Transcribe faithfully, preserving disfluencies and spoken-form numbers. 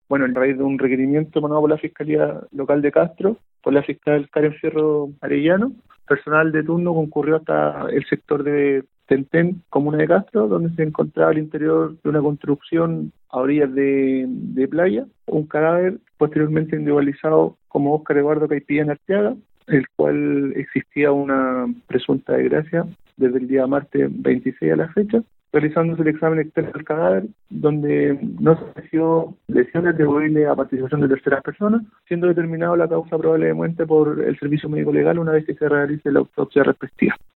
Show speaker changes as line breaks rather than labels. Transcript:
Bueno, a raíz de un requerimiento emanado por la Fiscalía Local de Castro, por la fiscal Karen Fierro Arellano, personal de turno concurrió hasta el sector de Tentén, comuna de Castro, donde se encontraba al interior de una construcción a orillas de, de playa, un cadáver posteriormente individualizado como Óscar Eduardo Caipillán Arteaga, el cual existía una presunta desgracia desde el día martes veintiséis a la fecha, realizándose el examen externo del cadáver, donde no se ofreció lesiones debidas a participación de terceras personas, siendo determinada la causa probable de muerte por el servicio médico legal una vez que se realice la autopsia respectiva.